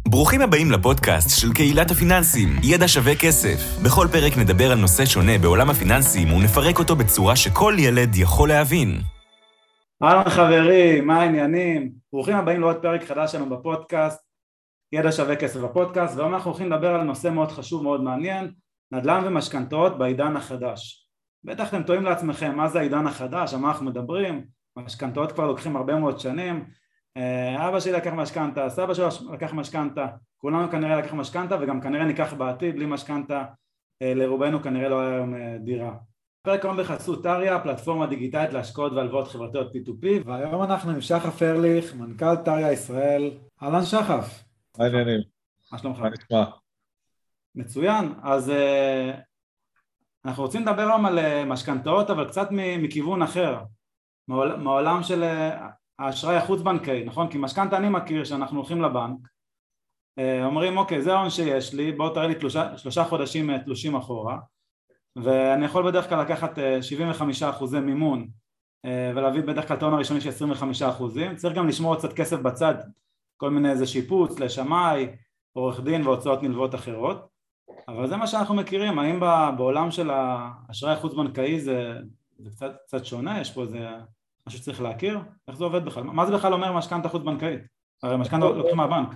ברוכים הבאים לפודקאסט של קהילת הפיננסים, ידע שווה כסף. בכל פרק נדבר על נושא שונה בעולם הפיננסים ונפרק אותו בצורה שכל ילד יכול להבין. אהלן חברים, מה העניינים? ברוכים הבאים לעוד פרק חדש שלנו בפודקאסט, ידע שווה כסף בפודקאסט, והיום אנחנו הולכים לדבר על נושא מאוד חשוב, מאוד מעניין, נדל"ן ומשכנתאות בעידן החדש. בטח אתם תוהים לעצמכם, מה זה העידן החדש? על מה אנחנו מדברים? משכנתאות כבר לוקחים הרבה מאוד שנים, אבא שלי לקח משכנתה, סבא שלו לקח משכנתה, כולנו כנראה לקח משכנתה וגם כנראה ניקח בעתיד, בלי משכנתה לרובנו כנראה לא היה היום דירה. פרק היום בחסות טריה, פלטפורמה דיגיטלית להשקעות והלוואות חברתיות P2P, והיום אנחנו עם שחף ארליך, מנכ"ל טריה ישראל. אהלן שחף. מה העניינים? מה שלומך? מה נשמע? מצוין, אז אנחנו רוצים לדבר היום על משכנתאות, אבל קצת מכיוון אחר, מעולם של האשראי החוץ-בנקאי, נכון? כי משכנתה אני מכיר שאנחנו הולכים לבנק, אומרים אוקיי, זה ההון שיש לי, בוא תראה לי 3 חודשים תלושים אחורה, ואני יכול בדרך כלל לקחת 75% מימון, ולהביא בדרך כלל טעון הראשוני של 25%, צריך גם לשמור קצת כסף בצד, כל מיני איזה שיפוץ, לשמאי, עורך דין והוצאות נלוות אחרות, אבל זה מה שאנחנו מכירים. האם בעולם של האשראי החוץ-בנקאי זה קצת שונה? יש פה איזה משהו שצריך להכיר? איך זה עובד בכלל? מה זה בכלל אומר משכנתה חוץ-בנקאית? הרי משכנתה לוקחים מהבנק.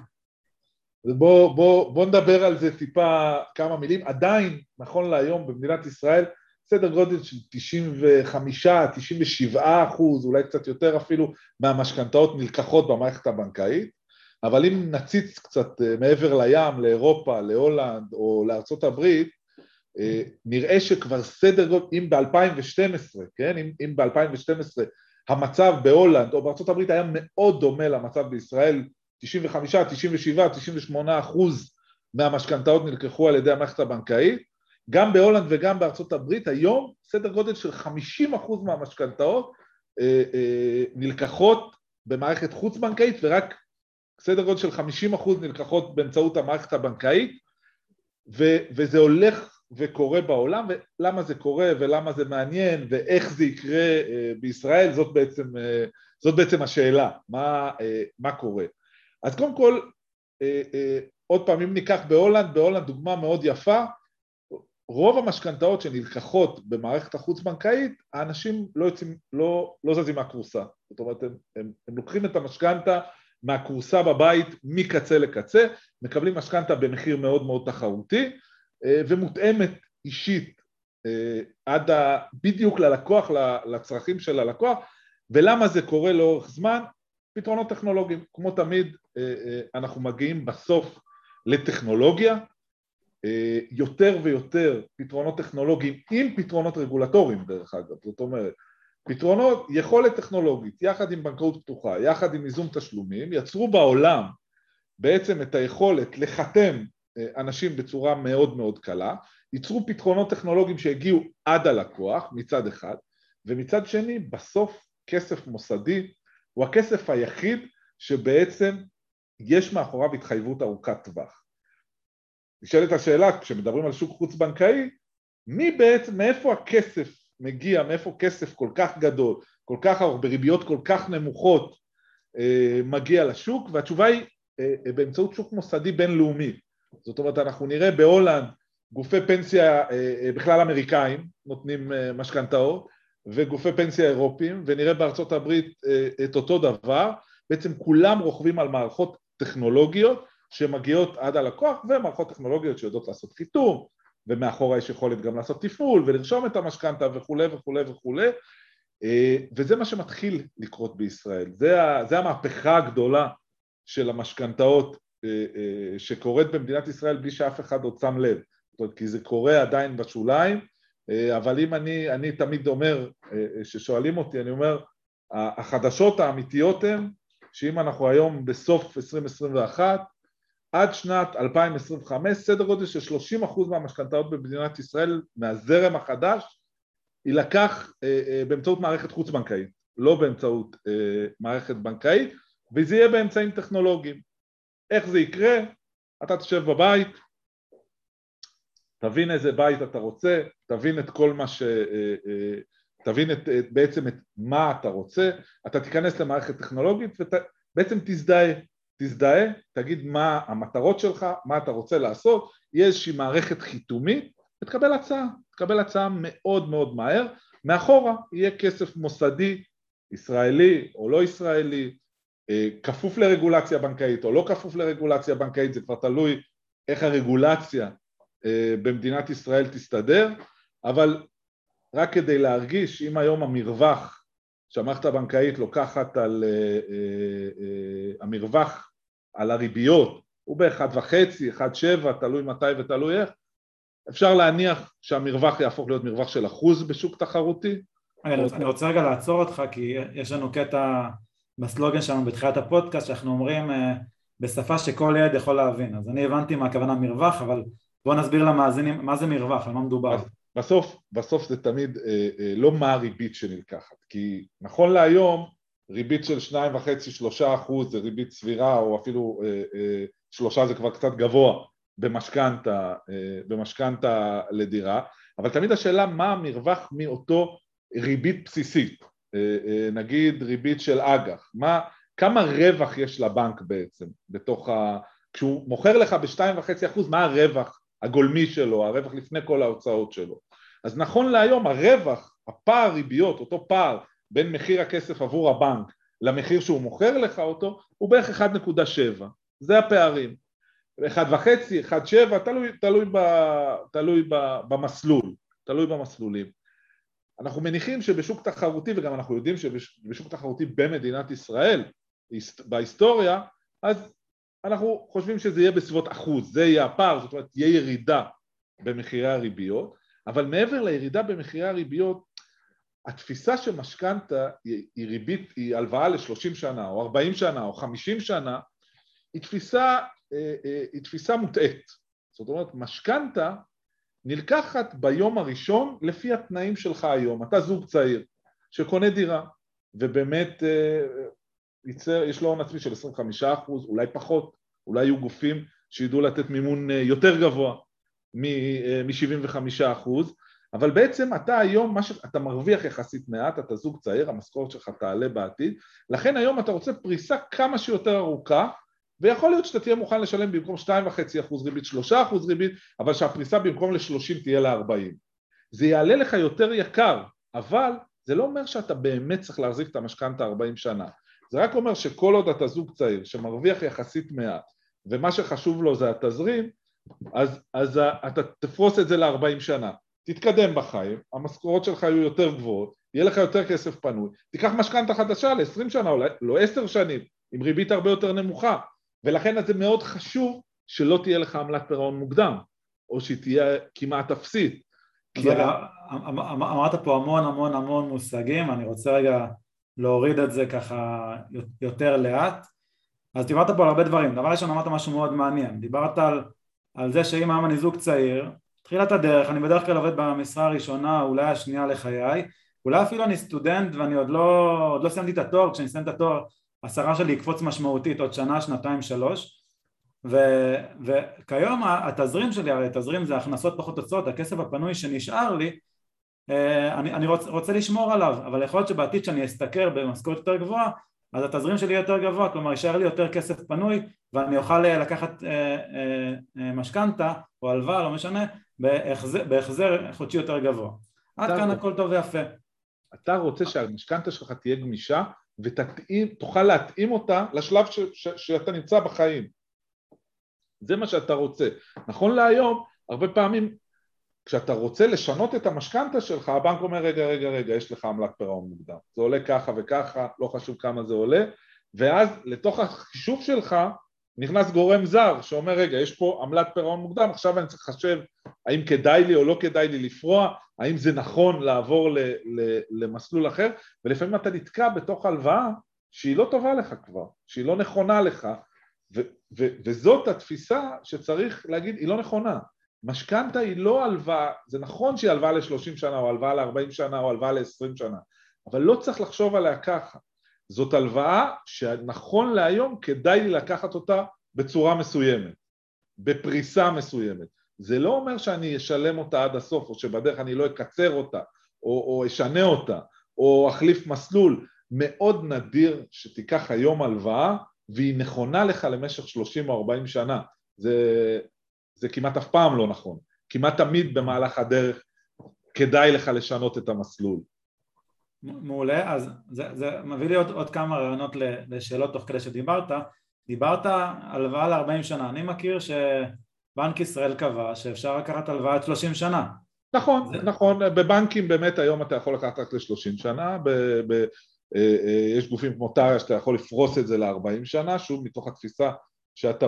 בוא נדבר על זה טיפה כמה מילים. עדיין, נכון להיום במדינת ישראל, סדר גודל של 95-97%, אולי קצת יותר אפילו, מהמשכנתאות נלקחות במערכת הבנקאית, אבל אם נציץ קצת מעבר לים, לאירופה, להולנד או לארצות הברית, נראה שכבר סדר גודל, אם ב-2012, כן? אם ב-2012 המצב בהולנד או בארצות הברית היה מאוד דומה למצב בישראל, 95, 97, 98% מהמשכנתאות נלקחו על ידי המערכת הבנקאית, גם בהולנד וגם בארצות הברית, היום סדר גודל של 50% מהמשכנתאות נלקחות במערכת חוץ בנקאית, ורק סדר גודל של 50% נלקחות באמצעות המערכת הבנקאית, וזה הולך וקורה בעולם. ולמה זה קורה ולמה זה מעניין ואיך זה יקרה בישראל, זאת בעצם השאלה, מה קורה. אז קודם כל, עוד פעם, אם ניקח בהולנד דוגמה מאוד יפה, רוב המשכנתאות שנלקחות במערכת החוץ-בנקאית, האנשים לא זזים מהקורסה. זאת אומרת, הם לוקחים את המשכנתה מהקורסה בבית מקצה לקצה, מקבלים משכנתה במחיר מאוד מאוד תחרותי, ומותאמת אישית בדיוק ללקוח, לצרכים של הלקוח. ולמה זה קורה לאורך זמן? פתרונות טכנולוגיים. כמו תמיד, אנחנו מגיעים בסוף לטכנולוגיה, יותר ויותר פתרונות טכנולוגיים עם פתרונות רגולטוריים דרך אגב. זאת אומרת, פתרונות, יכולת טכנולוגית, יחד עם בנקאות פתוחה, יחד עם ייזום תשלומים, יצרו בעולם בעצם את היכולת לחתם אנשים בצורה מאוד מאוד קלה, ייצרו פתרונות טכנולוגיים שהגיעו עד הלקוח מצד אחד, ומצד שני בסוף כסף מוסדי הוא הכסף היחיד שבעצם יש מאחוריו התחייבות ארוכת טווח. נשאלת השאלה, כשמדברים על שוק חוץ בנקאי, מאיפה הכסף מגיע, מאיפה כסף כל כך גדול, כל כך בריביות כל כך נמוכות מגיע לשוק, והתשובה היא באמצעות שוק מוסדי בינלאומי. זאת אומרת, אנחנו נראה בהולנד גופי פנסיה בכלל אמריקאים נותנים משכנתאות, וגופי פנסיה אירופיים, ונראה בארצות הברית את אותו דבר. בעצם כולם רוכבים על מערכות טכנולוגיות שמגיעות עד הלקוח, ומערכות טכנולוגיות שיודעות לעשות חיתום, ומאחורה יש יכולת גם לעשות טיפול ולרשום את המשכנתה וכו' וכו' וכו'. וזה מה שמתחיל לקרות בישראל. זה המהפכה הגדולה של המשכנתאות שקורית במדינת ישראל בלי שאף אחד עוד שם לב. זאת אומרת, כי זה קורה עדיין בשוליים, אבל אם אני תמיד אומר, ששואלים אותי, אני אומר, החדשות האמיתיות הן, שאם אנחנו היום בסוף 2021, עד שנת 2025, סדר גודל של 30% מהמשכנתאות במדינת ישראל, מהזרם החדש, יילקח באמצעות מערכת חוץ בנקאית, לא באמצעות מערכת בנקאית, וזה יהיה באמצעים טכנולוגיים. איך זה יקרה? אתה תשב בבית, תבין איזה בית אתה רוצה, תבין את כל מה תבין בעצם את מה אתה רוצה, אתה תיכנס למערכת טכנולוגית ובעצם תזדהה. תזדהה, תגיד מה המטרות שלך, מה אתה רוצה לעשות, יהיה איזושהי מערכת חיתומית, ותקבל הצעה מאוד מאוד מהר, מאחורה יהיה כסף מוסדי, ישראלי או לא ישראלי, כפוף לרגולציה בנקאית או לא כפוף לרגולציה בנקאית, זה כבר תלוי איך הרגולציה במדינת ישראל תסתדר, אבל רק כדי להרגיש, אם היום המרווח שהמערכת הבנקאית לוקחת על המרווח על הריביות, הוא ב-1.5, 1.7, תלוי מתי ותלוי איך, אפשר להניח שהמרווח יהפוך להיות מרווח של 1% בשוק תחרותי. אני רוצה רגע לעצור אותך, כי יש לנו קטע בסלוגן שלנו בתחילת הפודקאסט, שאנחנו אומרים בשפה שכל ילד יכול להבין, אז אני הבנתי מה הכוונה מרווח, אבל בוא נסביר למאזינים מה זה מרווח, על מה מדובר. בסוף זה תמיד לא מה הריבית שנלקחת, כי נכון להיום ריבית של 2.5-3% זה ריבית סבירה, או אפילו 3 זה כבר קצת גבוה במשכנתה לדירה, אבל תמיד השאלה מה המרווח מאותו ריבית בסיסית, נגיד ריבית של אג"ח, כמה רווח יש לבנק בעצם, כשהוא מוכר לך ב-2.5%, מה הרווח הגולמי שלו, הרווח לפני כל ההוצאות שלו. אז נכון להיום הרווח, הפער ריביות, אותו פער בין מחיר הכסף עבור הבנק למחיר שהוא מוכר לך אותו, הוא בערך 1.7, זה הפערים. 1.5, 1.7, תלוי במסלול, תלוי במסלולים. אנחנו מניחים שבשוק תחרותי, וגם אנחנו יודעים שבשוק תחרותי במדינת ישראל, בהיסטוריה, אז אנחנו חושבים שזה יהיה בסביבות 1%, זה יהיה הפער, זאת אומרת, יהיה ירידה במחירי הריביות, אבל מעבר לירידה במחירי הריביות, התפיסה שמשכנתה היא ריבית, היא הלוואה ל-30 שנה, או 40 שנה, או 50 שנה, היא תפיסה מוטעית. זאת אומרת, משכנתה נלקחת ביום הראשון לפי התנאים שלך היום. אתה זוג צעיר שקונה דירה, ובאמת יש לו הון עצמי של 25%, אולי פחות, אולי יהיו גופים שידעו לתת מימון יותר גבוה מ-75%, אבל בעצם אתה היום, אתה מרוויח יחסית מעט, אתה זוג צעיר, המשכורת שלך תעלה בעתיד, לכן היום אתה רוצה פריסה כמה שיותר ארוכה, ויכול להיות שאתה תהיה מוכן לשלם במקום 2.5% ריבית, 3% ריבית, אבל שהפריסה במקום ל-30 תהיה ל-40. זה יעלה לך יותר יקר, אבל זה לא אומר שאתה באמת צריך להחזיק את המשכנתה 40 שנה. זה רק אומר שכל עוד אתה זוג צעיר שמרוויח יחסית מעט, ומה שחשוב לו זה התזרים, אז אתה תפרוס את זה ל-40 שנה. תתקדם בחיים, המשכורות שלך יהיו יותר גבוהות, יהיה לך יותר כסף פנוי, תיקח משכנתה חדשה ל-20 שנה, או לא 10 שנים, עם ריבית הרבה יותר נמוכה, ולכן זה מאוד חשוב שלא תהיה לך עמלת פירעון מוקדם, או שהיא תהיה כמעט אפסית. אמרת פה המון מושגים, אני רוצה רגע להוריד את זה ככה יותר לאט. אז דיברת פה על הרבה דברים. דבר ראשון, אמרת משהו מאוד מעניין, דיברת על זה שאם היום אני זוג צעיר, תחילת הדרך, אני בדרך כלל עובד במשרה הראשונה, אולי השנייה לחיי, אולי אפילו אני סטודנט ואני עוד לא סיימתי את התואר, כשאני אסיים את התואר, השכר שלי יקפוץ משמעותית עוד שנה, שנתיים, 3, וכיום התזרים שלי, הרי התזרים זה הכנסות פחות הוצאות, הכסף הפנוי שנשאר לי, אני רוצה לשמור עליו, אבל יכול להיות שבעתיד שאני אסתכר במשכורת יותר גבוהה, אז התזרים שלי יותר גבוה, כלומר יישאר לי יותר כסף פנוי, ואני אוכל לקחת משכנתה או הלוואה, לא משנה, בהחזר חודשי יותר גבוה. עד כאן הכל טוב ויפה. אתה רוצה שהמשכנתה שלך תהיה גמישה, ותוכל להתאים אותה לשלב שאתה נמצא בחיים. זה מה שאתה רוצה. נכון להיום, הרבה פעמים, כשאתה רוצה לשנות את המשכנתה שלך, הבנק אומר, רגע, יש לך עמלת פירעון מוקדם. זה עולה ככה וככה, לא חשוב כמה זה עולה, ואז לתוך החישוב שלך, נכנס גורם זר שאומר, רגע, יש פה עמלת פירעון מוקדם, עכשיו אני צריך לחשב האם כדאי לי או לא כדאי לי לפרוע, האם זה נכון לעבור למסלול אחר, ולפעמים אתה נתקע בתוך הלוואה שהיא לא טובה לך כבר, שהיא לא נכונה לך, וזאת התפיסה שצריך להגיד, היא לא נכונה. משכנתה היא לא הלוואה, זה נכון שהיא הלוואה ל-30 שנה, או הלוואה ל-40 שנה, או הלוואה ל-20 שנה, אבל לא צריך לחשוב עליה ככה. זאת הלוואה שנכון להיום כדאי לי לקחת אותה בצורה מסוימת, בפריסה מסוימת. זה לא אומר שאני אשלם אותה עד הסוף, או שבדרך אני לא אקצר אותה, או אשנה אותה, או אחליף מסלול. מאוד נדיר שתיקח היום הלוואה, והיא נכונה לך למשך 30 או 40 שנה. זה כמעט אף פעם לא נכון. כמעט תמיד במהלך הדרך כדאי לך לשנות את המסלול. מעולה, אז זה מביא לי עוד כמה רעיונות לשאלות תוך כדי שדיברת. דיברת הלוואה ל-40 שנה. אני מכיר שבנק ישראל קבע שאפשר לקחת הלוואה עד 30 שנה. נכון, נכון. בבנקים באמת היום אתה יכול לקחת רק ל-30 שנה, יש גופים כמו טריה שאתה יכול לפרוס את זה ל-40 שנה, שוב מתוך התפיסה שאתה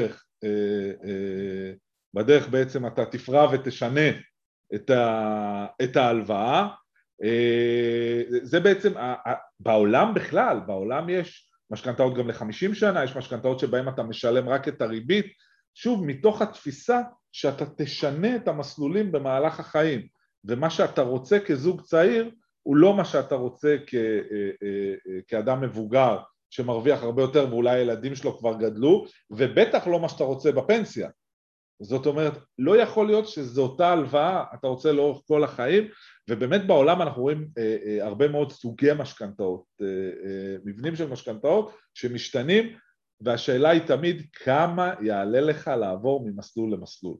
בדרך בעצם אתה תפרע ותשנה את ההלוואה. זה בעצם, בעולם בכלל, בעולם יש משכנתאות גם ל-50 שנה, יש משכנתאות שבהם אתה משלם רק את הריבית, שוב מתוך התפיסה שאתה תשנה את המסלולים במהלך החיים, ומה שאתה רוצה כזוג צעיר הוא לא מה שאתה רוצה כאדם מבוגר שמרוויח הרבה יותר ואולי הילדים שלו כבר גדלו, ובטח לא מה שאתה רוצה בפנסיה. זאת אומרת, לא יכול להיות שזו אותה הלוואה, אתה רוצה לאורך כל החיים, ובאמת בעולם אנחנו רואים הרבה מאוד סוגי משכנתאות, מבנים של משכנתאות שמשתנים, והשאלה היא תמיד כמה יעלה לך לעבור ממסלול למסלול.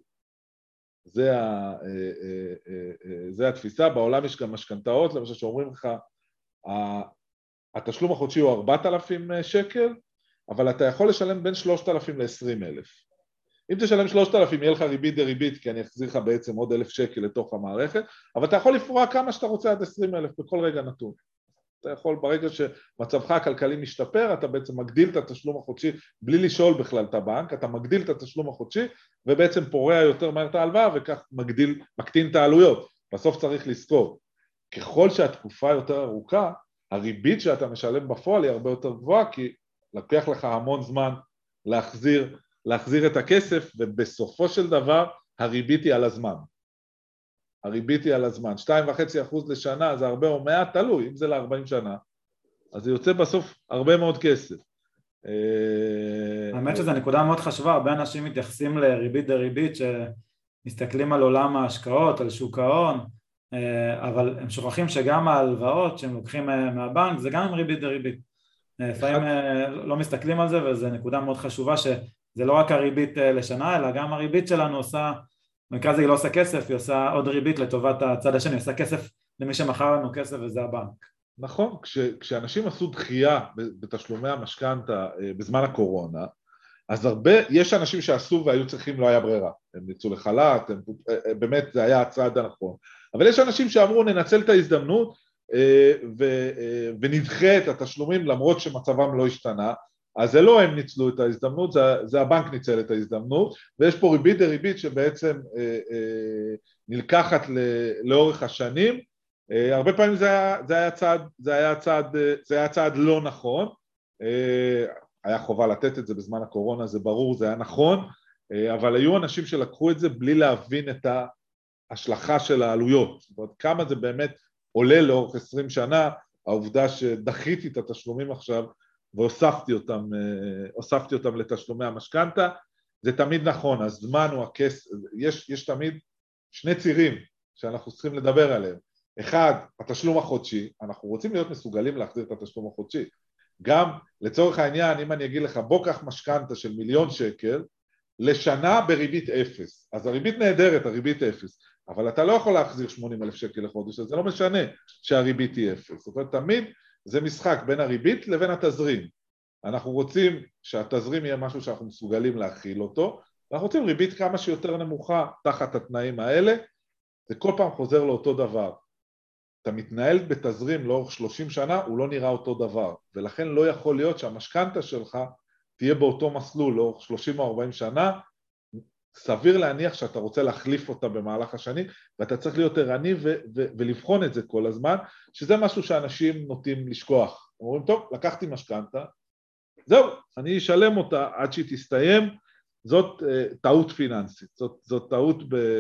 זה התפיסה. בעולם יש גם משכנתאות, למשל שאומרים לך, התשלום החודשי הוא 4,000 שקל, אבל אתה יכול לשלם בין 3,000 ל-20,000. אם תשלם 3,000 יהיה לך ריבית דריבית, כי אני אחזיר לך בעצם עוד 1,000 שקל לתוך המערכת, אבל אתה יכול לפרוע כמה שאתה רוצה עד 20,000 בכל רגע נתון. אתה יכול ברגע שמצבך הכלכלי משתפר, אתה בעצם מגדיל את התשלום החודשי, בלי לשאול בכלל את הבנק, אתה מגדיל את התשלום החודשי, ובעצם פורע יותר מהר את ההלוואה, וכך מקטין את העלויות. בסוף צריך לזכור, ככל שהתקופה יותר ארוכה, הריבית שאתה משלם בפועל היא הרבה יותר גבוהה, כי לקח לך המון זמן להחזיר את הכסף, ובסופו של דבר הריבית היא על הזמן. הריבית היא על הזמן. 2.5% לשנה זה הרבה או מעט, תלוי, אם זה ל-40 שנה, אז זה יוצא בסוף הרבה מאוד כסף. האמת שזו נקודה מאוד חשובה, הרבה אנשים מתייחסים לריבית דריבית, שמסתכלים על עולם ההשקעות, על שוק ההון, אבל הם שוכחים שגם ההלוואות שהם לוקחים מהבנק, זה גם עם ריבית דריבית. לפעמים לא מסתכלים על זה, וזו נקודה מאוד חשובה, שזה לא רק הריבית לשנה, אלא גם הריבית שלנו עושה, במקרה הזה היא לא עושה כסף, היא עושה עוד ריבית לטובת הצד השני, היא עושה כסף למי שמכר לנו כסף, וזה הבנק. נכון, כשאנשים עשו דחייה בתשלומי המשכנתא בזמן הקורונה, אז יש אנשים שעשו והיו צריכים, לא היה ברירה, הם יצאו לחל"ת, באמת זה היה הצעד הנכון, אבל יש אנשים שאמרו ננצל את ההזדמנות ונדחה את התשלומים למרות שמצבם לא השתנה, אז זה לא הם ניצלו את ההזדמנות, זה הבנק ניצל את ההזדמנות, ויש פה ריבית דריבית שבעצם נלקחת לאורך השנים, הרבה פעמים זה היה צעד לא נכון, היה חובה לתת את זה בזמן הקורונה, זה ברור, זה היה נכון, אבל היו אנשים שלקחו את זה בלי להבין את ההשלכה של העלויות, זאת אומרת, כמה זה באמת עולה לאורך 20 שנה, העובדה שדחיתי את התשלומים עכשיו, והוספתי אותם לתשלומי המשכנתא, זה תמיד נכון, הזמן הוא הכסף, יש תמיד שני צירים שאנחנו צריכים לדבר עליהם, אחד, התשלום החודשי, אנחנו רוצים להיות מסוגלים להחזיר את התשלום החודשי, גם לצורך העניין, אם אני אגיד לך, בוא קח משכנתא של 1,000,000 שקל, לשנה בריבית 0, אז הריבית נהדרת, הריבית 0, אבל אתה לא יכול להחזיר 80,000 שקל לחודש, אז זה לא משנה שהריבית היא 0, זאת אומרת, תמיד זה משחק בין הריבית לבין התזרים, אנחנו רוצים שהתזרים יהיה משהו שאנחנו מסוגלים להכיל אותו, ואנחנו רוצים ריבית כמה שיותר נמוכה תחת התנאים האלה, זה כל פעם חוזר לאותו דבר, אתה מתנהל בתזרים לאורך 30 שנה, הוא לא נראה אותו דבר, ולכן לא יכול להיות שהמשכנתא שלך תהיה באותו מסלול לאורך 30 או 40 שנה, סביר להניח שאתה רוצה להחליף אותה במהלך השנים, ואתה צריך להיות ערני ולבחון את זה כל הזמן, שזה משהו שאנשים נוטים לשכוח. אומרים, טוב, לקחתי משכנתא, זהו, אני אשלם אותה עד שהיא תסתיים, זאת טעות פיננסית, זאת טעות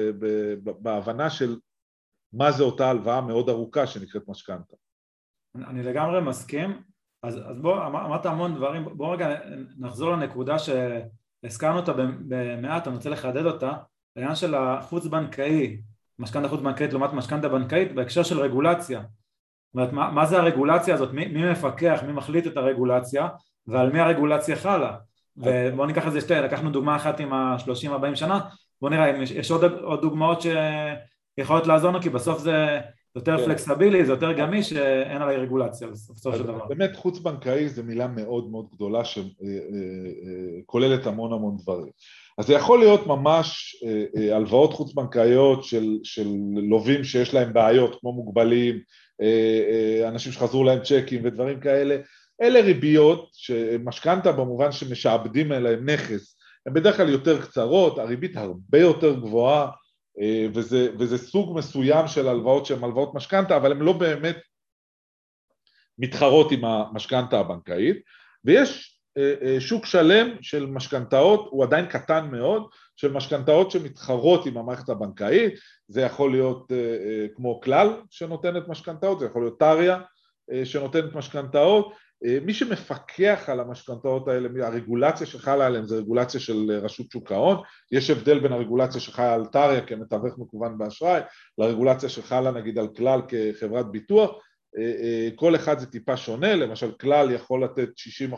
בהבנה של מה זה אותה הלוואה מאוד ארוכה שנקראת משכנתא. אני לגמרי מסכים, אז בוא, אמרת המון דברים, בוא רגע נחזור לנקודה שהזכרנו אותה במעט, אני רוצה לחדד אותה, העניין של החוץ בנקאי, משכנתא חוץ בנקאית לעומת משכנתא בנקאית, בהקשר של רגולציה, זאת אומרת, מה זה הרגולציה הזאת, מי מפקח, מי מחליט את הרגולציה, ועל מי הרגולציה חלה. ובואו ניקח את זה לקחנו דוגמה אחת עם ה-30-40 שנה, בואו נראה אם יש עוד דוגמאות שיכולות לעזור לנו, כי בסוף זה יותר פלקסבילי, זה יותר גמיש, שאין עליי רגולציה בסוף של דבר. באמת חוץ בנקאי זה מילה מאוד מאוד גדולה שכוללת המון דברים. אז זה יכול להיות ממש הלוואות חוץ בנקאיות של לווים שיש להם בעיות, כמו מוגבלים, אנשים שחזרו להם צ'קים ודברים כאלה. אלה ריביות שמשכנתא במובן שמשעבדים אליהם נכס, הן בדרך כלל יותר קצרות, הריבית הרבה יותר גבוהה, וזה סוג מסוים של הלוואות שהן הלוואות משכנתא, אבל הן לא באמת מתחרות עם המשכנתא הבנקאית, ויש שוק שלם של משכנתאות, הוא עדיין קטן מאוד, של משכנתאות שמתחרות עם המערכת הבנקאית, זה יכול להיות כמו כלל שנותנת משכנתאות, זה יכול להיות טריה שנותנת משכנתאות, מי שמפקח על המשכנתאות האלה, הרגולציה שחלה עליהם זה רגולציה של רשות שוק ההון, יש הבדל בין הרגולציה שחלה על טריה כמתווך מקוון באשראי, לרגולציה שחלה נגיד על כלל כחברת ביטוח, כל אחד זה טיפה שונה, למשל כלל יכול לתת 60%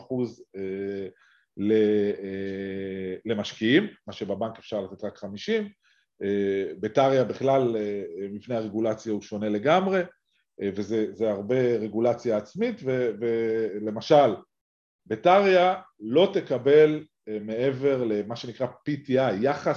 למשקיעים, מה שבבנק אפשר לתת רק 50, בטריה בכלל מבנה הרגולציה הוא שונה לגמרי, וזה הרבה רגולציה עצמית, ולמשל, בטריה לא תקבל מעבר למה שנקרא PTI,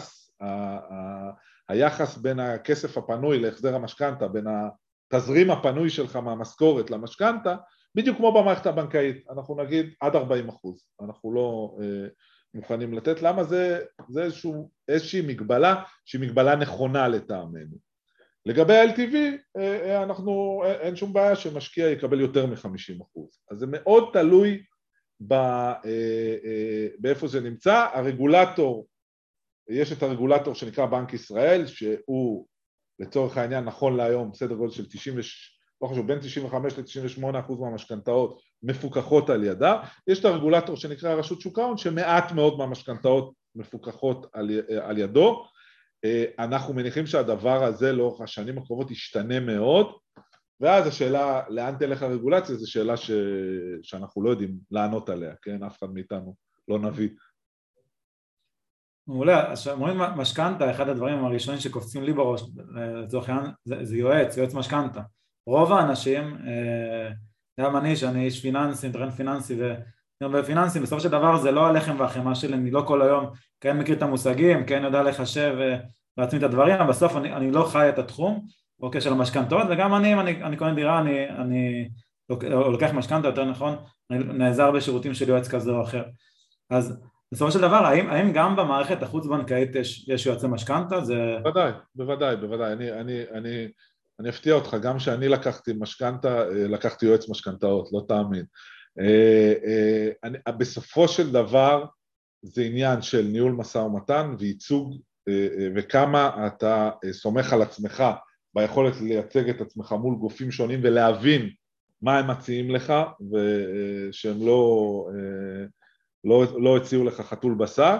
היחס בין הכסף הפנוי להחזר המשכנתא, בין התזרים הפנוי שלך מהמשכורת למשכנתא, בדיוק כמו במערכת הבנקאית, אנחנו נגיד עד 40%, אנחנו לא מוכנים לתת, למה זה איזושהי מגבלה, שהיא מגבלה נכונה לטעמנו. לגבי ה-LTV, אין שום בעיה שמשקיע יקבל יותר מ-50%. אז זה מאוד תלוי באיפה זה נמצא. הרגולטור, יש את הרגולטור שנקרא בנק ישראל, שהוא לצורך העניין נכון להיום סדר גודל של בין 95 ל-98% מהמשכנתאות מפוקחות על ידה. יש את הרגולטור שנקרא רשות שוק ההון, שמעט מאוד מהמשכנתאות מפוקחות על ידו. אנחנו מניחים שהדבר הזה לאורך השנים הקרובות ישתנה מאוד, ואז השאלה לאן תלך הרגולציה, זו שאלה שאנחנו לא יודעים לענות עליה, כן? אף אחד מאיתנו לא נביא. מעולה, אומרים משכנתא, אחד הדברים הראשונים שקופצים לי בראש, לצורך העניין, זה יועץ משכנתא. רוב האנשים, גם אני שאני איש פיננסי, טרנד פיננסי בפיננסי, בסופו של דבר זה לא הלחם והחמאה שלי, אני לא כל היום כן מכיר את המושגים, כן יודע לחשב בעצמי את הדברים, אבל בסוף אני לא חי את התחום, אוקיי, של המשכנתאות, וגם אני קונה דירה, אני לוקח משכנתא, יותר נכון, אני נעזר בשירותים של יועץ כזה או אחר. אז בסופו של דבר, האם גם במערכת החוץ בנקאית יש יועצי משכנתא? בוודאי, אני אפתיע אותך, גם שאני לקחתי משכנתא, לקחתי יועץ משכנתאות, לא תאמין. בסופו של דבר זה עניין של ניהול משא ומתן וייצוג, וכמה אתה סומך על עצמך ביכולת לייצג את עצמך מול גופים שונים ולהבין מה הם מציעים לך, ושהם לא הציעו לך חתול בשר,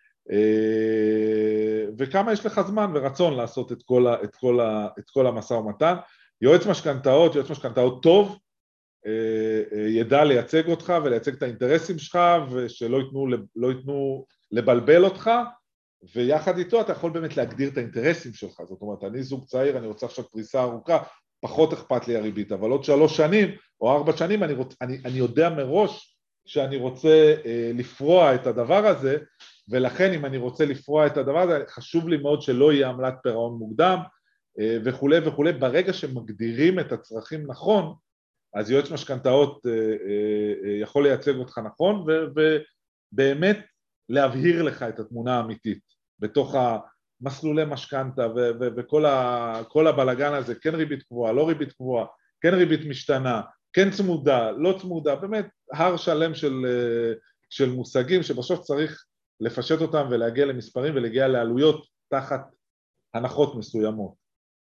וכמה יש לך זמן ורצון לעשות את כל המשא ומתן. יועץ משכנתאות טוב, ידע לייצג אותך ולייצג את האינטרסים שלך, ושלא ייתנו לבלבל אותך, ויחד איתו אתה יכול באמת להגדיר את האינטרסים שלך. זאת אומרת, אני זוג צעיר, אני רוצה עכשיו פריסה ארוכה, פחות אכפת לי הריבית, אבל עוד 3 שנים או 4 שנים אני יודע מראש שאני רוצה לפרוע את הדבר הזה, ולכן אם אני רוצה לפרוע את הדבר הזה, חשוב לי מאוד שלא יהיה עמלת פירעון מוקדם, וכו' וכו'. ברגע שמגדירים את הצרכים נכון, אז יועץ משכנתאות יכול לייצג אותך נכון, ובאמת להבהיר לך את התמונה האמיתית, בתוך המסלולי משכנתא וכל הבלגן הזה, כן ריבית קבועה, לא ריבית קבועה, כן ריבית משתנה, כן צמודה, לא צמודה, באמת הר שלם של מושגים שבסוף צריך לפשט אותם ולהגיע למספרים ולהגיע לעלויות תחת הנחות מסוימות.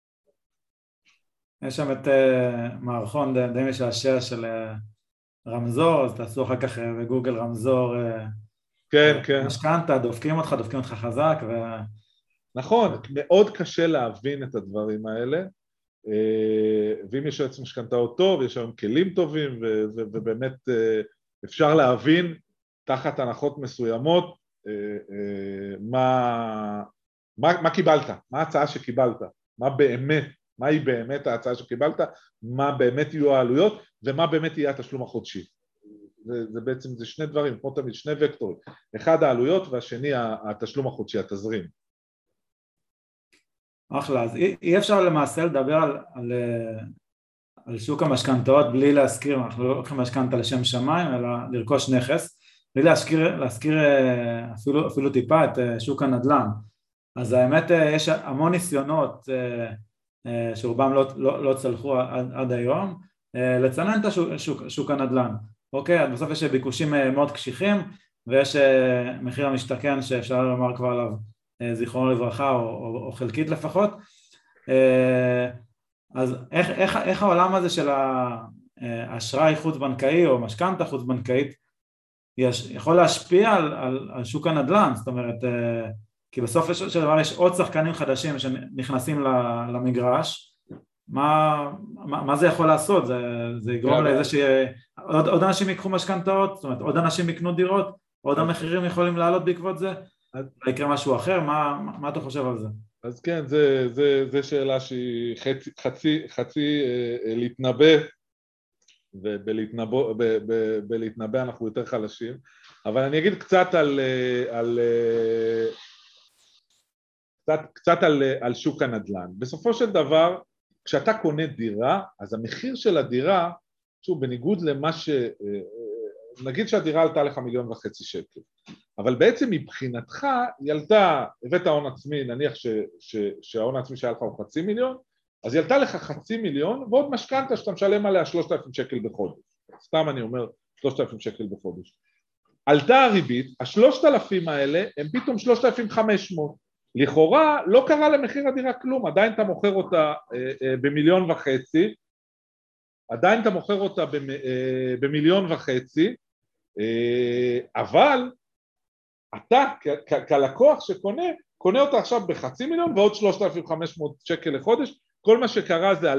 יש שם את מערכון די משעשע של רמזור, אז תעשו אחר כך בגוגל רמזור, כן, כן. משכנתא, דופקים אותך חזק. נכון, מאוד קשה להבין את הדברים האלה, ואם יש יועץ משכנתאות טוב, יש היום כלים טובים, ובאמת אפשר להבין תחת הנחות מסוימות מה קיבלת, מה ההצעה שקיבלת, מהי באמת ההצעה שקיבלת, מה באמת יהיו העלויות ומה באמת יהיה התשלום החודשי. זה בעצם, זה שני דברים, כמו תמיד, שני וקטורים, אחד העלויות והשני התשלום החודשי, התזרים. אחלה, אז אי אפשר למעשה לדבר על שוק המשכנתאות בלי להזכיר, אנחנו לא לוקחים משכנתה לשם שמיים, אלא לרכוש נכס, בלי להזכיר אפילו טיפה את שוק הנדל"ן. אז האמת יש המון ניסיונות שרובם לא צלחו עד היום, לצנן את שוק הנדל"ן. אוקיי, אז בסוף יש ביקושים מאוד קשיחים, ויש מחיר המשתכן שאפשר לומר כבר עליו זיכרונו לברכה, או חלקית לפחות. אז איך העולם הזה של האשראי חוץ-בנקאי או משכנתה חוץ-בנקאית יכול להשפיע על שוק הנדל"ן? זאת אומרת, כי בסוף של דבר יש עוד שחקנים חדשים שנכנסים למגרש, מה זה יכול לעשות? זה יגרום לזה שעוד אנשים יקחו משכנתאות, זאת אומרת, עוד אנשים יקנו דירות, עוד המחירים יכולים לעלות בעקבות זה? יקרה משהו אחר? מה אתה חושב על זה? אז כן, זה שאלה שהיא חצי להתנבא, ובלהתנבא אנחנו יותר חלשים, אבל אני אגיד קצת על שוק הנדל"ן. בסופו של דבר, כשאתה קונה דירה, אז המחיר של הדירה, שוב, בניגוד למה נגיד שהדירה עלתה לך 1.5 מיליון שקל, אבל בעצם מבחינתך היא עלתה, הבאת ההון עצמי, נניח שההון העצמי שהיה לך הוא 500,000, אז היא עלתה לך 500,000 ועוד משכנתה שאתה משלם עליה 3,000 שקל בחודש, סתם אני אומר 3,000 שקל בחודש. עלתה הריבית, 3,000 האלה הם פתאום 3,500, לכאורה לא קרה למחיר הדירה כלום, עדיין אתה מוכר אותה ב1.5 מיליון, עדיין אתה מוכר אותה ב1.5 מיליון, אבל אתה כלקוח שקונה, קונה אותה עכשיו ב500,000 ועוד 3,500 שקל לחודש, כל מה שקרה זה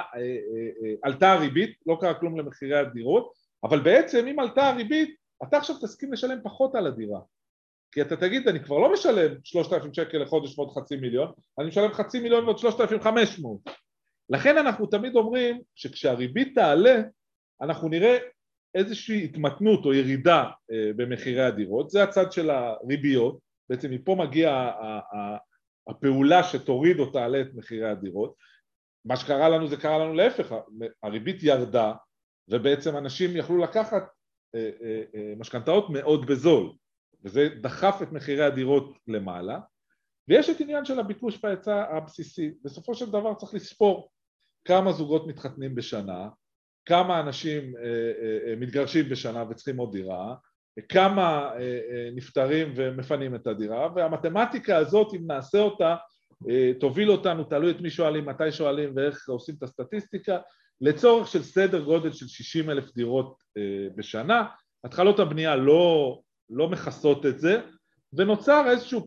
עלתה הריבית, לא קרה כלום למחירי הדירות, אבל בעצם אם עלתה הריבית, אתה עכשיו תסכים לשלם פחות על הדירה, כי אתה תגיד, אני כבר לא משלם 3,000 שקל לחודש ועוד 500,000, אני משלם 500,000 ועוד 3,500, לכן אנחנו תמיד אומרים שכשהריבית תעלה, אנחנו נראה איזושהי התמתנות או ירידה במחירי הדירות, זה הצד של הריביות, בעצם מפה מגיע הפעולה שתוריד או תעלה את מחירי הדירות, מה שקרה לנו זה קרה לנו להפך, הריבית ירדה, ובעצם אנשים יכלו לקחת משכנתאות מאוד בזול, וזה דחף את מחירי הדירות למעלה, ויש את עניין של הביקוש וההיצע הבסיסי, בסופו של דבר צריך לספור כמה זוגות מתחתנים בשנה, כמה אנשים מתגרשים בשנה וצריכים עוד דירה, כמה נפטרים ומפנים את הדירה, והמתמטיקה הזאת, אם נעשה אותה, תוביל אותנו, תלוי את מי שואלים, מתי שואלים ואיך עושים את הסטטיסטיקה, לצורך של סדר גודל של 60,000 דירות בשנה, התחלות הבנייה לא מכסות את זה, ונוצר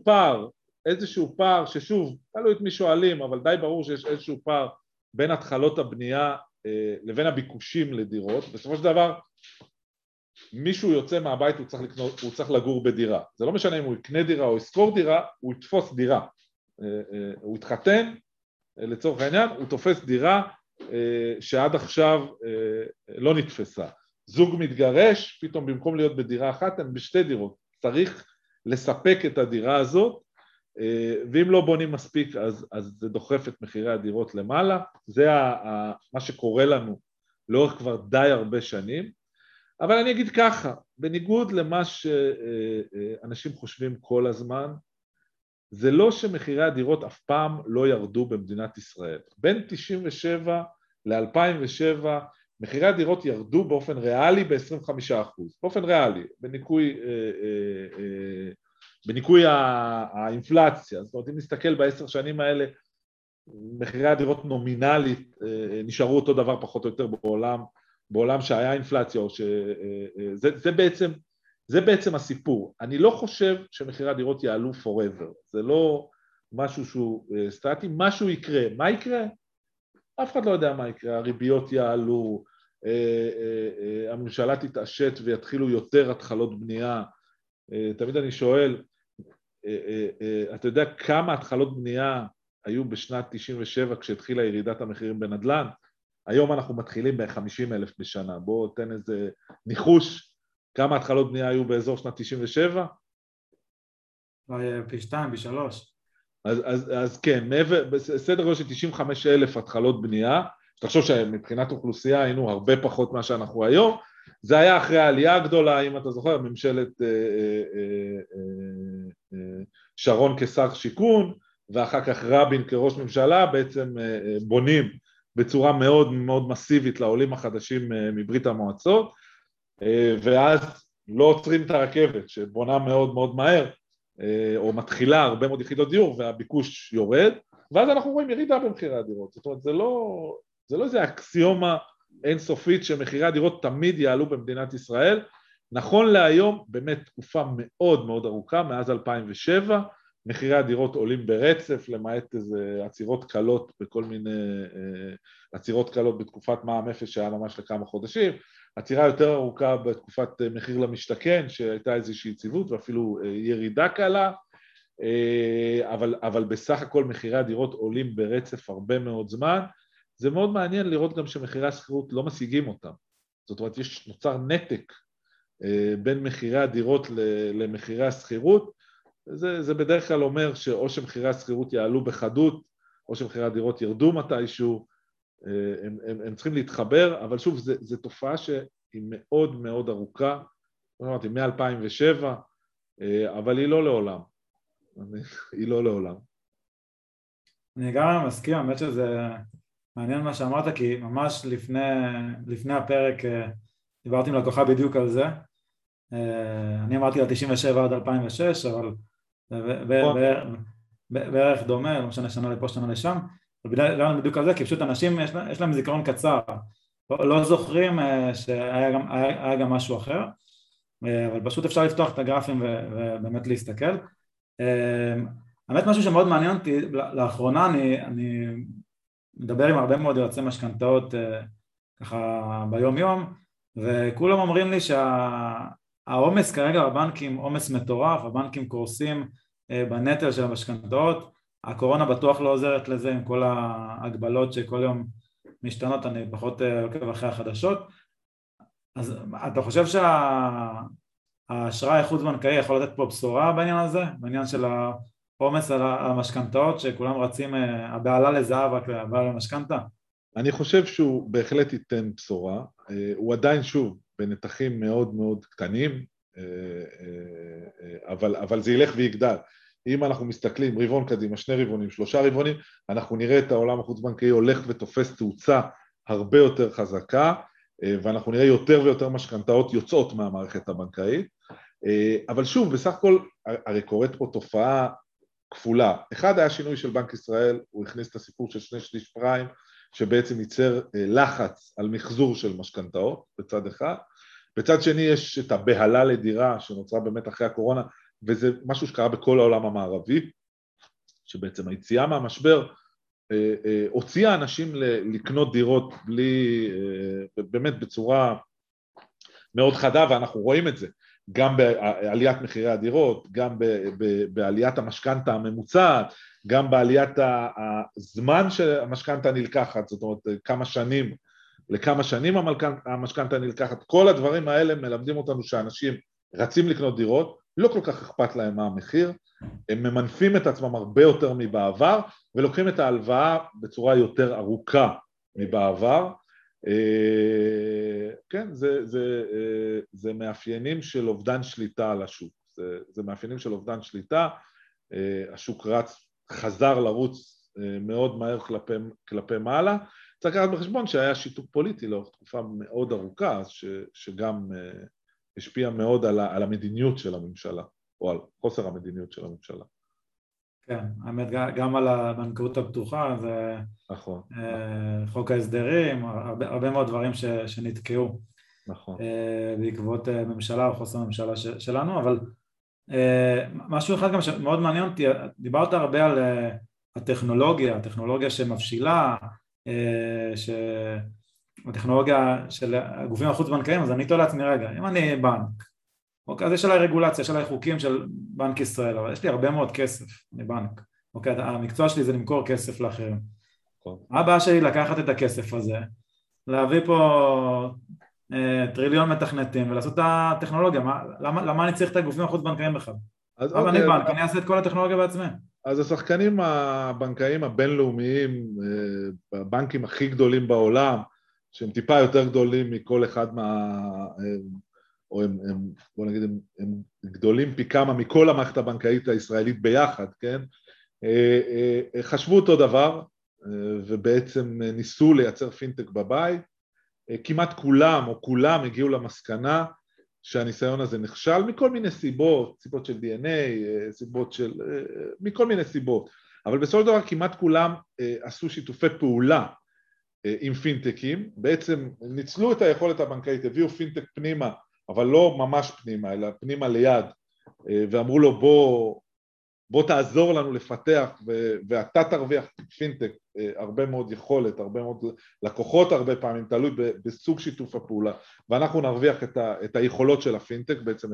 איזשהו פער ששוב, תלוי את מי שואלים, אבל די ברור שיש איזשהו פער בין התחלות הבנייה לבין הביקושים לדירות. בסופו של דבר, מישהו יוצא מהבית, הוא צריך לגור בדירה. זה לא משנה אם הוא יקנה דירה או ישכור דירה, הוא יתפוס דירה. הוא יתחתן, לצורך העניין, הוא תופס דירה שעד עכשיו לא נתפסה. זוג מתגרש, פתאום במקום להיות בדירה אחת, הם בשתי דירות. צריך לספק את הדירה הזאת, ואם לא בונים מספיק, אז זה דוחף את מחירי הדירות למעלה. זה מה שקורה לנו לאורך כבר די הרבה שנים. אבל אני אגיד ככה, בניגוד למה שאנשים חושבים כל הזמן, זה לא שמחירי הדירות אף פעם לא ירדו במדינת ישראל. בין 97 ל-2007, מחירי הדירות ירדו באופן ריאלי ב-25%, באופן ריאלי, בניכוי האינפלציה. זאת אומרת, אם נסתכל ב10 שנים האלה, מחירי הדירות נומינלית נשארו אותו דבר פחות או יותר בעולם שהיה אינפלציה, או זה בעצם הסיפור. אני לא חושב שמחירי הדירות יעלו forever, זה לא משהו שהוא סטטי, משהו יקרה. מה יקרה? אף אחד לא יודע מה יקרה, הריביות יעלו, הממשלה תתעשת ויתחילו יותר התחלות בנייה. תמיד אני שואל, אתה יודע כמה התחלות בנייה היו בשנת 97 כשהתחילה ירידת המחירים בנדל"ן? היום אנחנו מתחילים ב-50,000 בשנה. בואו תן איזה ניחוש כמה התחלות בנייה היו באזור שנת 97? פי 2, פי 3. אז כן, בסדר גודל של 95,000 התחלות בנייה. תחשוב שמבחינת אוכלוסייה היינו הרבה פחות מה שאנחנו היום. זה היה אחרי העלייה הגדולה, אם אתה זוכר, ממשלת שרון כשר שיכון, ואחר כך רבין כראש ממשלה, בעצם בונים בצורה מאוד מאוד מסיבית לעולים החדשים מברית המועצות, ואז לא עוצרים את הרכבת שבונה מאוד מאוד מהר, או מתחילה הרבה מאוד יחידות דיור, והביקוש יורד, ואז אנחנו רואים ירידה במחירי הדירות. זאת אומרת, זה לא איזה אקסיומה אינסופית שמחירי הדירות תמיד יעלו במדינת ישראל. נכון להיום, באמת תקופה מאוד מאוד ארוכה, מאז 2007, מחירי הדירות עולים ברצף, למעט איזה עצירות קלות בכל מיני, עצירות קלות בתקופת מע"מ אפס שהיה ממש לכמה חודשים, עצירה יותר ארוכה בתקופת מחיר למשתכן, שהייתה איזושהי יציבות ואפילו ירידה קלה, אבל בסך הכל מחירי הדירות עולים ברצף הרבה מאוד זמן. זה מאוד מעניין לראות גם שמחירי השכירות לא משיגים אותם. זאת אומרת, נוצר נתק בין מחירי הדירות למחירי השכירות. זה בדרך כלל אומר שאו שמחירי השכירות יעלו בחדות, או שמחירי הדירות ירדו מתישהו, הם צריכים להתחבר, אבל שוב, זו תופעה שהיא מאוד מאוד ארוכה, אמרתי, מ-2007, אבל היא לא לעולם. היא לא לעולם. אני גם מסכים, האמת שזה מעניין מה שאמרת, כי ממש לפני הפרק דיברתי עם לקוחה בדיוק על זה. אני אמרתי לה 97 עד 2006, אבל בערך דומה, לא משנה שנה לפה, שנה לשם, בדיוק על זה, כי פשוט אנשים יש להם זיכרון קצר, לא זוכרים שהיה גם משהו אחר, אבל פשוט אפשר לפתוח את הגרפים ובאמת להסתכל. האמת משהו שמאוד מעניין אותי, לאחרונה אני מדבר עם הרבה מאוד יועצי משכנתאות ככה ביום יום, וכולם אומרים לי שהעומס כרגע בבנקים עומס מטורף, הבנקים קורסים בנטל של המשכנתאות, הקורונה בטוח לא עוזרת לזה עם כל ההגבלות שכל יום משתנות, אני פחות עוקב אחרי החדשות. אז אתה חושב שהאשראי החוץ בנקאי יכול לתת פה בשורה בעניין הזה, בעניין של העומס על המשכנתאות שכולם רצים, הבעלה לזהב רק הבעלה למשכנתה? אני חושב שהוא בהחלט ייתן בשורה, הוא עדיין שוב בנתחים מאוד מאוד קטנים, אבל זה ילך ויגדל. אם אנחנו מסתכלים רבעון קדימה, 2 רבעונים, 3 רבעונים, אנחנו נראה את העולם החוץ-בנקאי הולך ותופס תאוצה הרבה יותר חזקה, ואנחנו נראה יותר ויותר משכנתאות יוצאות מהמערכת הבנקאית, אבל שוב, בסך הכל, הרי קורית פה תופעה כפולה. אחד היה שינוי של בנק ישראל, הוא הכניס את הסיפור של 2/3 פריים, שבעצם ייצר לחץ על מחזור של משכנתאות בצד אחד, בצד שני יש את הבהלה לדירה שנוצרה באמת אחרי הקורונה, וזה משהו שקרה בכל העולם המערבי, שבעצם היציאה מהמשבר הוציאה אנשים לקנות דירות בלי, באמת בצורה מאוד חדה, ואנחנו רואים את זה, גם בעליית מחירי הדירות, גם בעליית המשכנתה הממוצעת, גם בעליית הזמן שהמשכנתה נלקחת, זאת אומרת לכמה שנים המשכנתה נלקחת, כל הדברים האלה מלמדים אותנו שאנשים רצים לקנות דירות, לא כל כך אכפת להם מה המחיר, הם ממנפים את עצמם הרבה יותר מבעבר, ולוקחים את ההלוואה בצורה יותר ארוכה מבעבר. כן, זה מאפיינים של אובדן שליטה על השוק, זה מאפיינים של אובדן שליטה, השוק חזר לרוץ מאוד מהר כלפי מעלה, צריך לקחת בחשבון שהיה שיתוק פוליטי לאורך תקופה מאוד ארוכה, שגם השפיע מאוד על המדיניות של הממשלה, או על חוסר המדיניות של הממשלה. כן, האמת גם על הבנקאות הפתוחה, זה נכון. חוק ההסדרים, הרבה מאוד דברים שנתקעו. נכון. בעקבות ממשלה או חוסר ממשלה שלנו, אבל משהו אחד גם שמאוד מעניין אותי, דיברת הרבה על הטכנולוגיה שמבשילה, הטכנולוגיה של הגופים החוץ-בנקאיים, אז אני תולה לעצמי רגע, אם אני בנק, אוקיי, אז יש עליי רגולציה, יש עליי חוקים של בנק ישראל, אבל יש לי הרבה מאוד כסף מבנק, אוקיי, המקצוע שלי זה למכור כסף לאחרים. הבעיה שלי לקחת את הכסף הזה, להביא פה טריליון מתכנתים ולעשות את הטכנולוגיה, למה אני צריך את הגופים החוץ-בנקאיים בכלל? אבל אני בנק, אני אעשה את כל הטכנולוגיה בעצמי. אז השחקנים הבנקאיים הבינלאומיים, הבנקים הכי גדולים בעולם, שהם טיפה יותר גדולים מכל אחד או בוא נגיד, הם גדולים פי כמה מכל המערכת הבנקאית הישראלית ביחד, כן? חשבו אותו דבר, ובעצם ניסו לייצר פינטק בבית, כמעט כולם או כולם הגיעו למסקנה שהניסיון הזה נכשל מכל מיני סיבות, סיבות של DNA, סיבות של, מכל מיני סיבות, אבל בסופו של דבר כמעט כולם עשו שיתופי פעולה עם פינטקים, בעצם ניצלו את היכולת הבנקאית, הביאו פינטק פנימה, אבל לא ממש פנימה, אלא פנימה ליד, ואמרו לו בוא תעזור לנו לפתח, ואתה תרוויח פינטק, הרבה מאוד יכולת, הרבה מאוד לקוחות הרבה פעמים, תלוי בסוג שיתוף הפעולה, ואנחנו נרוויח את היכולות של הפינטק, בעצם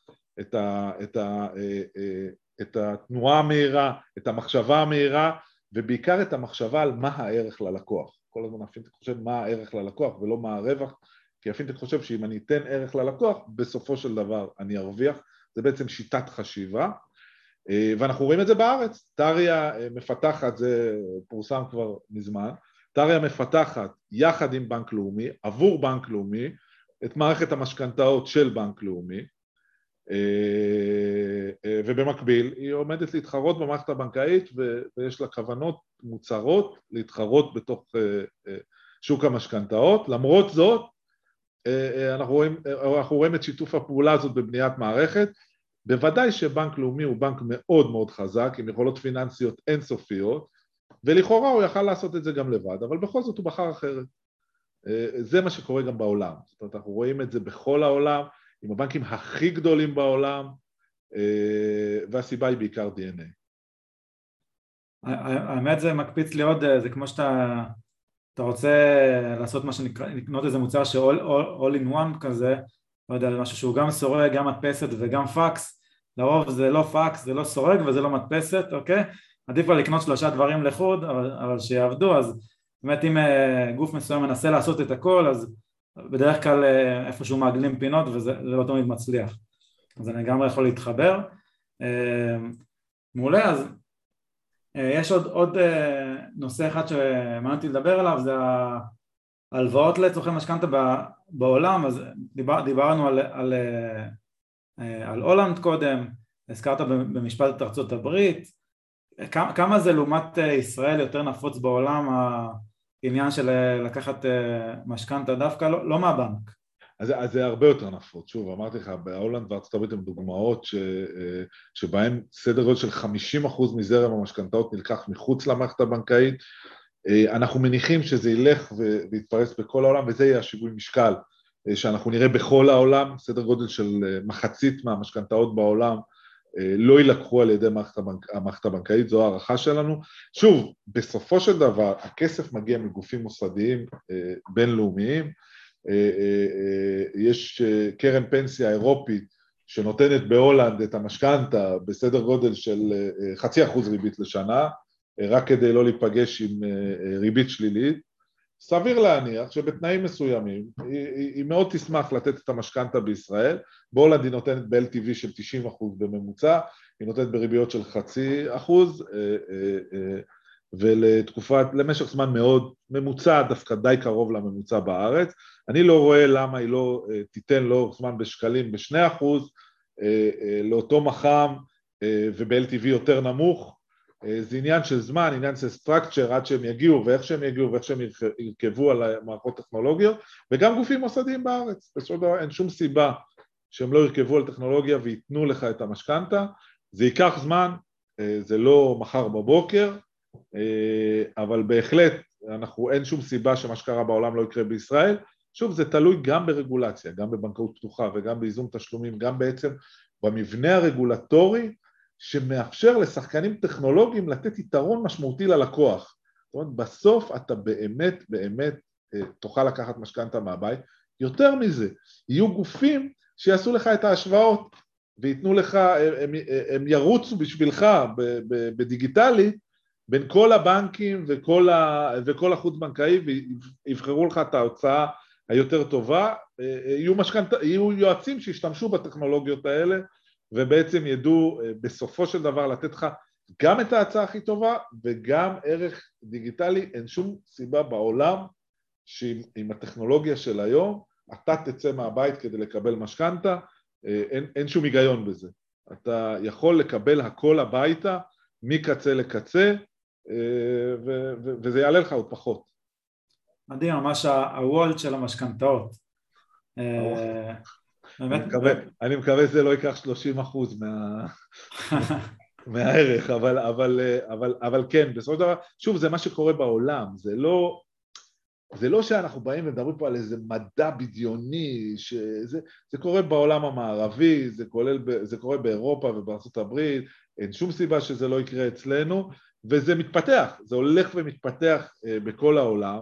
את התנועה המהירה, את המחשבה המהירה, ובעיקר את המחשבה על מה הערך ללקוח. כל הזמן הפינטק חושב מה הערך ללקוח ולא מה הרווח, כי הפינטק חושב שאם אני אתן ערך ללקוח, בסופו של דבר אני ארוויח, זה בעצם שיטת חשיבה, ואנחנו רואים את זה בארץ. טריה מפתחת, זה פורסם כבר מזמן, טריה מפתחת יחד עם בנק לאומי, עבור בנק לאומי, את מערכת המשכנתאות של בנק לאומי, ובמקביל היא עומדת להתחרות במערכת הבנקאית, ויש לה כוונות מוצרות להתחרות בתוך שוק המשכנתאות. למרות זאת, אנחנו רואים את שיתוף הפעולה הזאת בבניית מערכת, בוודאי שבנק לאומי הוא בנק מאוד מאוד חזק, עם יכולות פיננסיות אינסופיות, ולכאורה הוא יכל לעשות את זה גם לבד, אבל בכל זאת הוא בחר אחרת. זה מה שקורה גם בעולם. זאת אומרת, אנחנו רואים את זה בכל העולם, עם הבנקים הכי גדולים בעולם, והסיבה היא בעיקר DNA. האמת זה מקפיץ לי עוד, זה כמו שאתה רוצה לעשות מה שנקרא, לקנות איזה מוצר ש-all in one כזה, לא יודע, משהו שהוא גם סורג, גם מדפסת וגם פקס, לרוב זה לא פקס, זה לא סורג וזה לא מדפסת, אוקיי? עדיף לה לקנות 3 דברים לחוד, אבל שיעבדו, אז באמת אם גוף מסוים מנסה לעשות את הכל, אז בדרך כלל איפשהו מעגלים פינות וזה לא תמיד מצליח. אז אני גם יכול להתחבר. מעולה, אז יש עוד נושא אחד שמעניינתי לדבר עליו, זה ההלוואות לצורכי משכנתא בעולם. אז דיברנו על הולנד קודם, הזכרת במשפט את ארצות הברית, כמה זה לעומת ישראל יותר נפוץ בעולם העניין של לקחת משכנתא דווקא לא מהבנק? אז זה הרבה יותר נפוץ. שוב, אמרתי לך, בהולנד וארצות הברית הן דוגמאות שבהן סדר גודל של 50% מזרם המשכנתאות נלקח מחוץ למערכת הבנקאית. אנחנו מניחים שזה ילך ויתפרס בכל העולם, וזה יהיה השיווי משקל שאנחנו נראה בכל העולם. סדר גודל של מחצית מהמשכנתאות בעולם לא ילקחו על ידי המערכת הבנקאית, זו הערכה שלנו. שוב, בסופו של דבר, הכסף מגיע מגופים מוסדיים בינלאומיים, יש קרן פנסיה אירופית שנותנת בהולנד את המשכנתא בסדר גודל של 0.5% ריבית לשנה, רק כדי לא להיפגש עם ריבית שלילית. סביר להניח שבתנאים מסוימים היא מאוד תשמח לתת את המשכנתא בישראל. בהולנד היא נותנת ב-LTV של 90% בממוצע, היא נותנת בריביות של 0.5%, ולמשך זמן מאוד ממוצע, דווקא די קרוב לממוצע בארץ. אני לא רואה למה היא לא תיתן לאורך זמן בשקלים ב2%, לאותו מח"מ וב-LTV יותר נמוך. זה עניין של זמן, עניין של סטרקצ'ר, עד שהם יגיעו ואיך שהם יגיעו ואיך שהם ירכבו על מערכות טכנולוגיות, וגם גופים מוסדיים בארץ. בסופו דבר אין שום סיבה שהם לא ירכבו על טכנולוגיה ויתנו לך את המשכנתא. זה ייקח זמן, זה לא מחר בבוקר, אבל בהחלט אין שום סיבה שמה שקרה בעולם לא יקרה בישראל. שוב, זה תלוי גם ברגולציה, גם בבנקאות פתוחה וגם בייזום תשלומים, גם בעצם במבנה הרגולטורי שמאפשר לשחקנים טכנולוגיים לתת יתרון משמעותי ללקוח. זאת אומרת, בסוף אתה באמת תוכל לקחת משכנתה מהבית. יותר מזה, יהיו גופים שיעשו לך את ההשוואות, ויתנו לך, הם ירוצו בשבילך בדיגיטלי, בין כל הבנקים וכל החוץ בנקאי, ויבחרו לך את ההוצאה היותר טובה. יהיו יועצים שישתמשו בטכנולוגיות האלה, ובעצם ידעו בסופו של דבר לתת לך גם את ההצעה הכי טובה, וגם ערך דיגיטלי. אין שום סיבה בעולם שעם הטכנולוגיה של היום, אתה תצא מהבית כדי לקבל משכנתה, אין שום היגיון בזה. אתה יכול לקבל הכל הביתה, מקצה לקצה, וזה יעלה לך עוד פחות. מדהים, ממש הוולט של המשכנתאות. אני מקווה שזה לא ייקח 30% מהערך, אבל כן, בסופו של דבר, שוב, זה מה שקורה בעולם, זה לא שאנחנו באים ומדברים פה על איזה מדע בדיוני, זה קורה בעולם המערבי, זה קורה באירופה ובארצות הברית, אין שום סיבה שזה לא יקרה אצלנו, וזה מתפתח, זה הולך ומתפתח בכל העולם.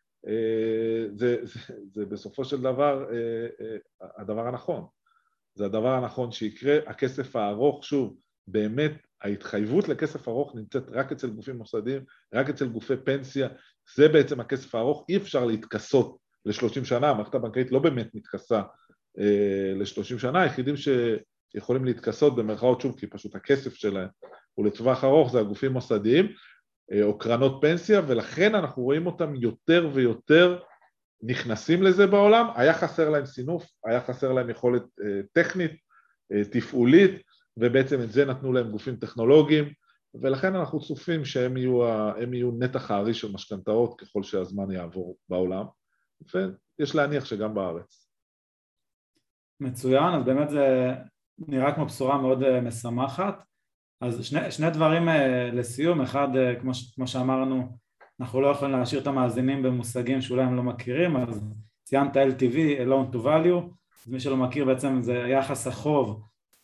זה בסופו של דבר הדבר הנכון, זה הדבר הנכון שיקרה. הכסף הארוך, שוב, באמת ההתחייבות לכסף ארוך נמצאת רק אצל גופים מוסדיים, רק אצל גופי פנסיה, זה בעצם הכסף הארוך. אי אפשר להתכסות ל-30 שנה, המערכת הבנקאית לא באמת מתכסה ל-30 שנה, היחידים שיכולים להתכסות במרכאות, שוב, כי פשוט הכסף שלהם הוא לטווח ארוך, זה הגופים מוסדיים או קרנות פנסיה, ולכן אנחנו רואים אותם יותר ויותר נכנסים לזה בעולם. היה חסר להם סינוף, היה חסר להם יכולת טכנית, תפעולית, ובעצם את זה נתנו להם גופים טכנולוגיים, ולכן אנחנו צופים שהם יהיו נתח הארי של משכנתאות ככל שהזמן יעבור בעולם, ויש להניח שגם בארץ. מצוין, אז באמת זה נראה כמו בשורה מאוד משמחת. אז שני דברים לסיום. אחד, כמו שאמרנו, אנחנו לא יכולים להשאיר את המאזינים במושגים שאולי הם לא מכירים, אז ציינת LTV, Loan to Value, אז מי שלא מכיר בעצם זה יחס החוב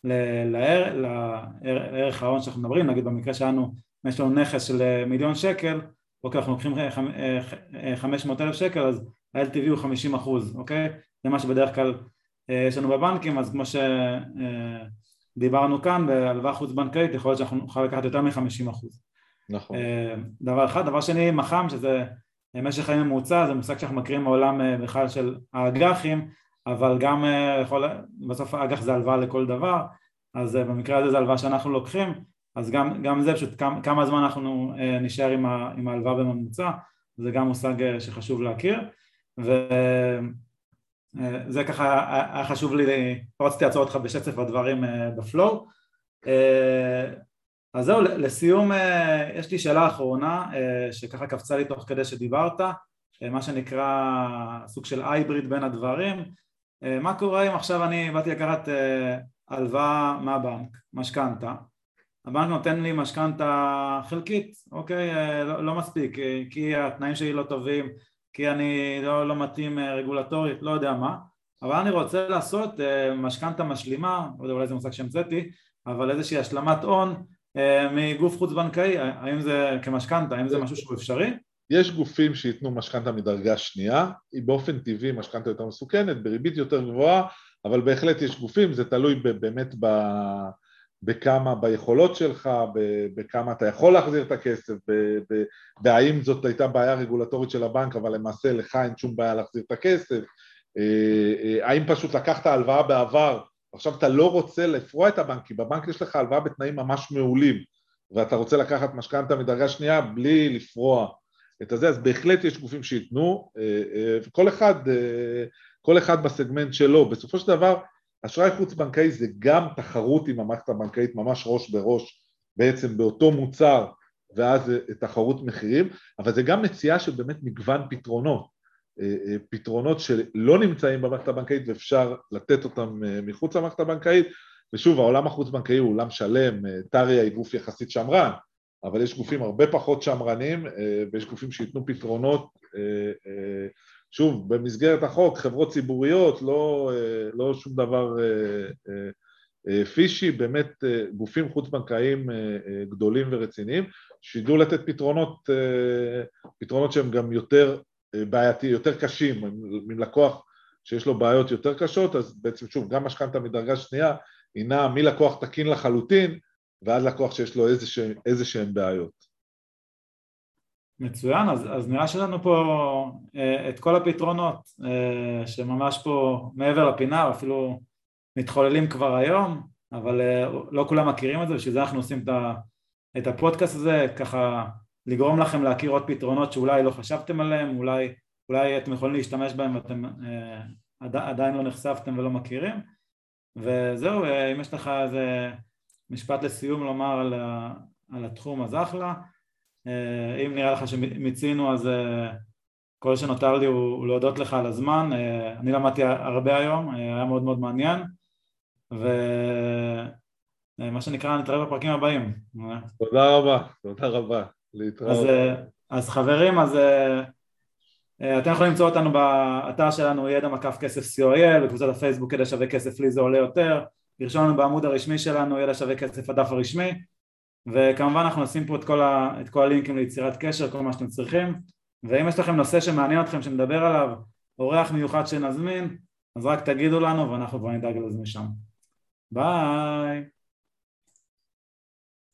לערך ההון שאנחנו מדברים. נגיד במקרה שלנו, יש לנו נכס של $1,000,000, אוקיי, אנחנו לוקחים 500,000 שקל, אז ה-LTV הוא 50%, אוקיי? זה מה שבדרך כלל יש לנו בבנקים. אז כמו שדיברנו כאן, בהלוואה חוץ בנקאית יכול להיות שאנחנו נוכל לקחת יותר מ-50%. נכון. דבר אחד. דבר שני, מח"מ, שזה משך חיים ממוצע, זה מושג שאנחנו מכירים מעולם בכלל של האג"חים, אבל גם בסוף האג"ח זה הלוואה לכל דבר, אז במקרה הזה זה הלוואה שאנחנו לוקחים, אז גם זה פשוט כמה זמן אנחנו נשאר עם ההלוואה בממוצע, זה גם מושג שחשוב להכיר. וזה ככה היה חשוב לי, לא רציתי לעצור אותך בשצף הדברים בפלואו. אז זהו, לסיום יש לי שאלה אחרונה שככה קפצה לי תוך כדי שדיברת, מה שנקרא סוג של הייבריד בין הדברים. מה קורה אם עכשיו אני באתי לקחת הלוואה מהבנק, משכנתה, הבנק נותן לי משכנתה חלקית, אוקיי, לא מספיק, כי התנאים שלי לא טובים, כי אני לא מתאים רגולטורית, לא יודע מה, אבל אני רוצה לעשות משכנתה משלימה, לא יודע, אולי זה מושג שהמצאתי, אבל איזושהי השלמת הון מגוף חוץ בנקאי. האם זה כמשכנתה, האם זה משהו שהוא אפשרי? יש גופים שיתנו משכנתה מדרגה שנייה, היא באופן טבעי משכנתה יותר מסוכנת, בריבית יותר גבוהה, אבל בהחלט יש גופים, זה תלוי באמת בכמה, ביכולות שלך, בכמה אתה יכול להחזיר את הכסף, בהאם זאת הייתה בעיה רגולטורית של הבנק, אבל למעשה לך אין שום בעיה להחזיר את הכסף, האם פשוט לקחת הלוואה בעבר, עכשיו אתה לא רוצה לפרוע את הבנק, כי בבנק יש לך הלוואה בתנאים ממש מעולים, ואתה רוצה לקחת משכנתה מדרגה שנייה בלי לפרוע את הזה, אז בהחלט יש גופים שיתנו, כל אחד בסגמנט שלו. בסופו של דבר, אשראי חוץ בנקאי זה גם תחרות עם המערכת הבנקאית, ממש ראש בראש, בעצם באותו מוצר, ואז תחרות מחירים, אבל זה גם מציאה של באמת מגוון פתרונות שלא נמצאים במערכת הבנקאית, ואפשר לתת אותם מחוץ למערכת הבנקאית, ושוב, העולם החוץ בנקאי הוא עולם שלם, טריה היא גוף יחסית שמרן, אבל יש גופים הרבה פחות שמרנים, ויש גופים שיתנו פתרונות, שוב, במסגרת החוק, חברות ציבוריות, לא שום דבר פישי, באמת גופים חוץ בנקאיים גדולים ורציניים, שידעו לתת פתרונות שהם גם יותר בעייתי, יותר קשים, עם לקוח שיש לו בעיות יותר קשות, אז בעצם שוב, גם משכנתא מדרגה שנייה, היא נעה מלקוח תקין לחלוטין, ועד לקוח שיש לו איזשהם בעיות. מצוין, אז נראה שלנו פה את כל הפתרונות שממש פה מעבר לפינה, אפילו מתחוללים כבר היום, אבל לא כולם מכירים את זה, בשביל זה אנחנו עושים את הפודקאסט הזה, ככה לגרום לכם להכיר עוד פתרונות שאולי לא חשבתם עליהם, אולי אתם יכולים להשתמש בהם ואתם עדיין לא נחשפתם ולא מכירים, וזהו, אם יש לך איזה משפט לסיום לומר על התחום, אז אחלה. אם נראה לך שמיצינו, אז כל שנותר לי הוא להודות לך על הזמן. אני למדתי הרבה היום, היה מאוד מאוד מעניין, ומה שנקרא נתראה בפרקים הבאים. תודה רבה, להתראות. אז חברים, אז אתם יכולים למצוא אותנו באתר שלנו ידע-כסף.co.il, בקבוצת הפייסבוק ידע שווה כסף לי זה עולה יותר, לרשום לנו בעמוד הרשמי שלנו ידע שווה כסף הדף הרשמי, וכמובן אנחנו נשים פה את כל הלינקים ליצירת קשר, כל מה שאתם צריכים, ואם יש לכם נושא שמעניין אתכם שנדבר עליו, אורח מיוחד שנזמין, אז רק תגידו לנו ואנחנו כבר נדאג לזה משם. ביי.